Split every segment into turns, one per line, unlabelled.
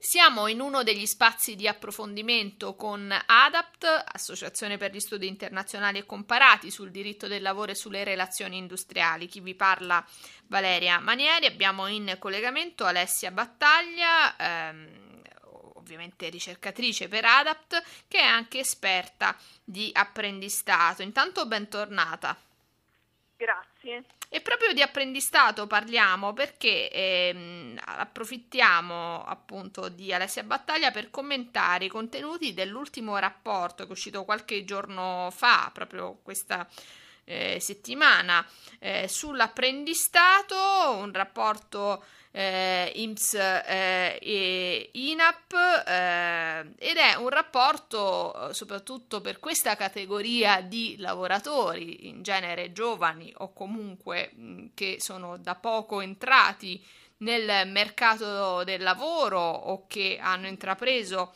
Siamo in uno degli spazi di approfondimento con ADAPT, Associazione per gli Studi Internazionali e Comparati sul diritto del lavoro e sulle relazioni industriali. Chi vi parla Valeria Manieri, abbiamo in collegamento Alessia Battaglia, ovviamente ricercatrice per ADAPT, che è anche esperta di apprendistato. Intanto bentornata.
Grazie.
E proprio di apprendistato parliamo perché approfittiamo appunto di Alessia Battaglia per commentare i contenuti dell'ultimo rapporto che è uscito qualche giorno fa, proprio questa settimana, sull'apprendistato, un rapporto INPS e INAP, ed è un rapporto soprattutto per questa categoria di lavoratori, in genere giovani o comunque che sono da poco entrati nel mercato del lavoro o che hanno intrapreso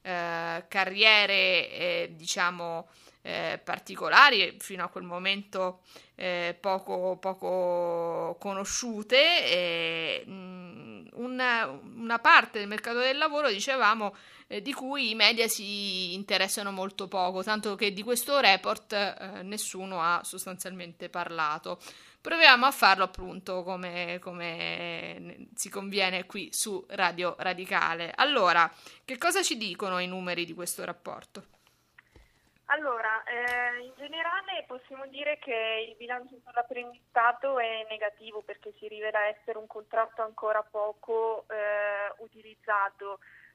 carriere particolari fino a quel momento poco conosciute, una parte del mercato del lavoro, dicevamo, di cui i media si interessano molto poco, tanto che di questo report nessuno ha sostanzialmente parlato. Proviamo a farlo appunto come si conviene qui su Radio Radicale. Allora, che cosa ci dicono i numeri di questo rapporto?
Allora, in generale possiamo dire che il bilancio sull'apprendistato è negativo perché si rivela essere un contratto ancora poco utilizzato.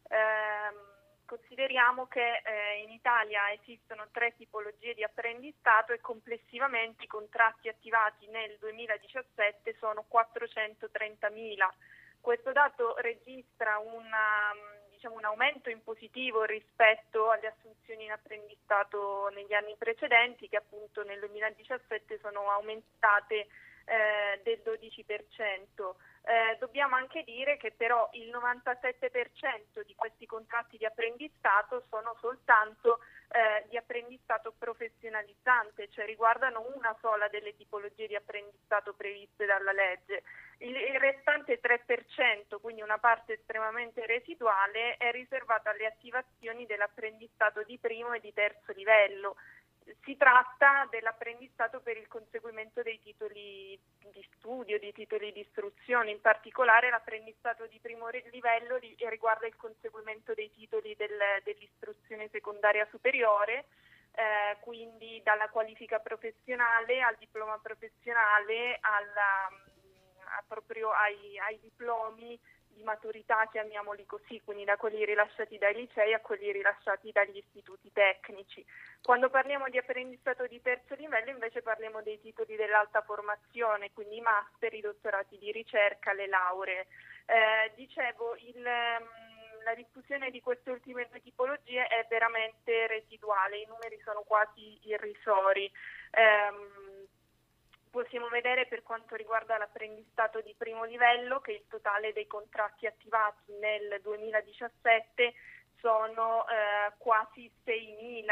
Consideriamo che in Italia esistono 3 tipologie di apprendistato e complessivamente i contratti attivati nel 2017 sono 430.000. Questo dato registra un aumento in positivo rispetto alle assunzioni in apprendistato negli anni precedenti, che appunto nel 2017 sono aumentate del 12%. Dobbiamo anche dire che però il 97% di questi contratti di apprendistato sono soltanto di apprendistato professionalizzante, cioè riguardano una sola delle tipologie di apprendistato previste dalla legge. Il restante 3%, quindi una parte estremamente residuale, è riservata alle attivazioni dell'apprendistato di primo e di terzo livello. Si tratta dell'apprendistato per il conseguimento dei titoli di studio, di titoli di istruzione. In particolare l'apprendistato di primo livello riguarda il conseguimento dei titoli dell'istruzione secondaria superiore, quindi dalla qualifica professionale al diploma professionale proprio ai diplomi di maturità, chiamiamoli così, quindi da quelli rilasciati dai licei a quelli rilasciati dagli istituti tecnici. Quando parliamo di apprendistato di terzo livello invece parliamo dei titoli dell'alta formazione, quindi i master, i dottorati di ricerca, le lauree. La diffusione di queste ultime 2 tipologie è veramente residuale, i numeri sono quasi irrisori. Possiamo vedere per quanto riguarda l'apprendistato di primo livello che il totale dei contratti attivati nel 2017 sono quasi 6.000.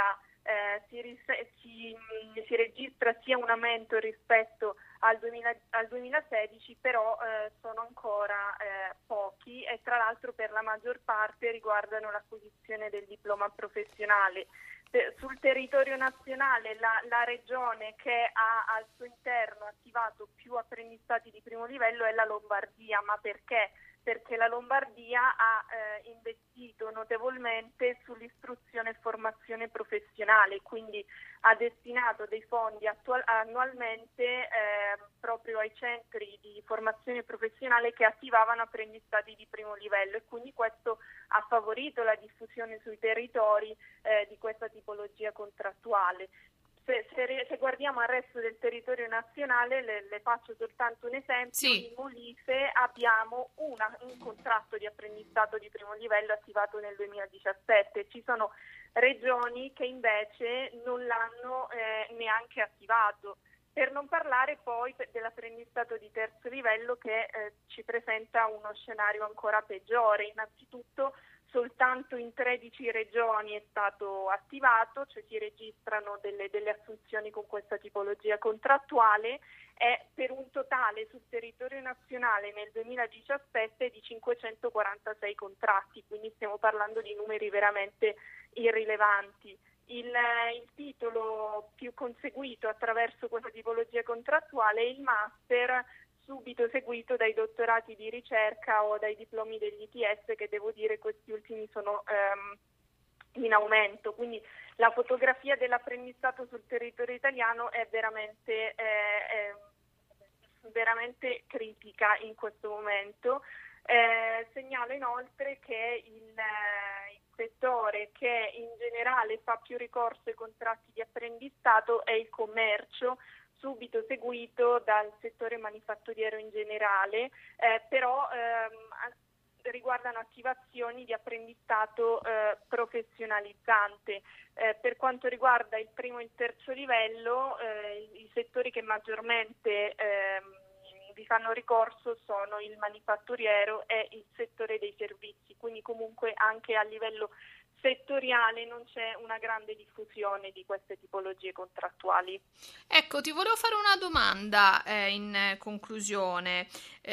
Si registra sia un aumento rispetto al 2016, però sono ancora pochi e tra l'altro per la maggior parte riguardano l'acquisizione del diploma professionale. Sul territorio nazionale la regione che ha al suo interno attivato più apprendistati di primo livello è la Lombardia, ma perché? Perché la Lombardia ha investito notevolmente sull'istruzione e formazione professionale, quindi ha destinato dei fondi annualmente proprio ai centri di formazione professionale che attivavano apprendistati di primo livello e quindi questo ha favorito la diffusione sui territori di questa tipologia contrattuale. Se guardiamo al resto del territorio nazionale, le faccio soltanto un esempio.
Sì.
In Molise abbiamo un contratto di apprendistato di primo livello attivato nel 2017. Ci sono regioni che invece non l'hanno neanche attivato. Per non parlare poi dell'apprendistato di terzo livello che ci presenta uno scenario ancora peggiore. Innanzitutto soltanto in 13 regioni è stato attivato, cioè si registrano delle assunzioni con questa tipologia contrattuale, e per un totale sul territorio nazionale nel 2017 di 546 contratti, quindi stiamo parlando di numeri veramente irrilevanti. Il titolo più conseguito attraverso questa tipologia contrattuale è il master, subito seguito dai dottorati di ricerca o dai diplomi degli ITS, che devo dire questi ultimi sono in aumento. Quindi la fotografia dell'apprendistato sul territorio italiano è veramente critica in questo momento. Segnalo inoltre che il settore che in generale fa più ricorso ai contratti di apprendistato è il commercio, subito seguito dal settore manifatturiero in generale, però riguardano attivazioni di apprendistato professionalizzante. Per quanto riguarda il primo e il terzo livello, i settori che maggiormente vi fanno ricorso sono il manifatturiero e il settore dei servizi, quindi comunque anche a livello settoriale non c'è una grande diffusione di queste tipologie contrattuali.
Ecco, ti volevo fare una domanda in conclusione.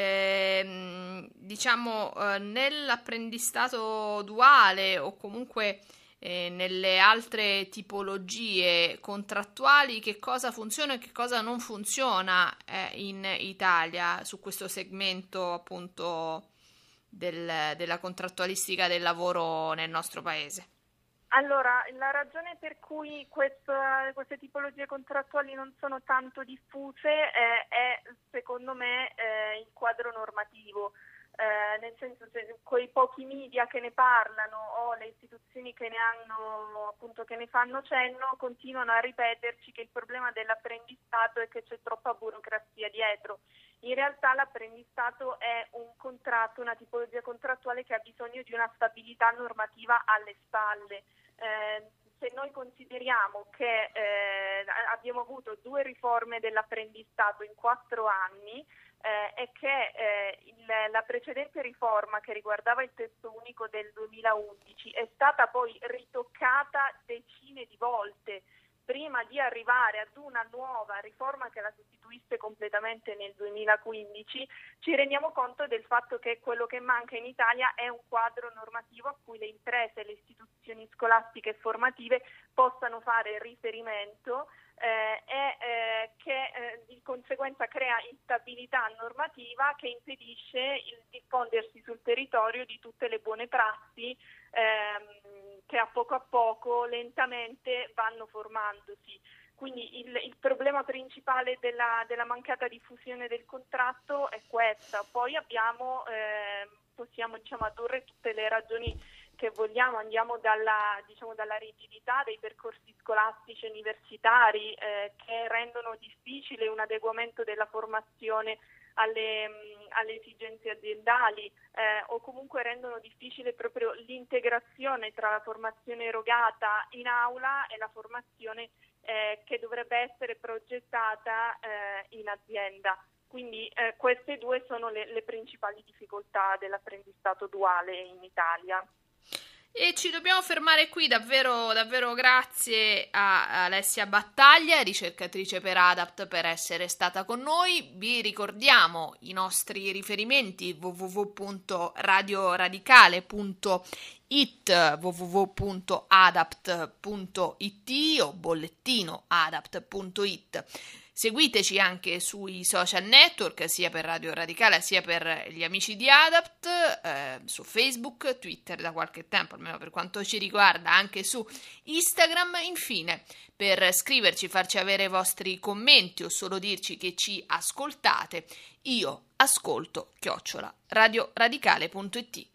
Nell'apprendistato duale o comunque nelle altre tipologie contrattuali, che cosa funziona e che cosa non funziona in Italia su questo segmento appunto della contrattualistica del lavoro nel nostro paese?
Allora, la ragione per cui queste tipologie contrattuali non sono tanto diffuse è secondo me il quadro normativo. Nel senso, se quei pochi media che ne parlano o le istituzioni che ne fanno cenno continuano a ripeterci che il problema dell'apprendistato è che c'è troppa burocrazia dietro. In realtà l'apprendistato è un contratto, una tipologia contrattuale che ha bisogno di una stabilità normativa alle spalle. Se noi consideriamo che abbiamo avuto 2 riforme dell'apprendistato in 4 anni, è che la precedente riforma, che riguardava il testo unico del 2011, è stata poi ritoccata decine di volte prima di arrivare ad una nuova riforma che la sostituisse completamente nel 2015. Ci rendiamo conto del fatto che quello che manca in Italia è un quadro normativo a cui le imprese e le istituzioni scolastiche e formative possano fare riferimento che di conseguenza crea instabilità normativa che impedisce il diffondersi sul territorio di tutte le buone prassi che a poco lentamente vanno formandosi. Quindi il problema principale della mancata diffusione del contratto è questa. Poi possiamo addurre tutte le ragioni che vogliamo, andiamo dalla rigidità dei percorsi scolastici universitari che rendono difficile un adeguamento della formazione alle esigenze aziendali o comunque rendono difficile proprio l'integrazione tra la formazione erogata in aula e la formazione che dovrebbe essere progettata in azienda. Quindi queste 2 sono le principali difficoltà dell'apprendistato duale in Italia.
E ci dobbiamo fermare qui, davvero grazie a Alessia Battaglia, ricercatrice per ADAPT, per essere stata con noi. Vi ricordiamo i nostri riferimenti: www.radioradicale.it, www.adapt.it o bollettino adapt.it. Seguiteci anche sui social network, sia per Radio Radicale sia per gli amici di ADAPT, su Facebook, Twitter da qualche tempo, almeno per quanto ci riguarda, anche su Instagram. Infine, per scriverci, farci avere i vostri commenti o solo dirci che ci ascoltate, io ascolto @radioradicale.it.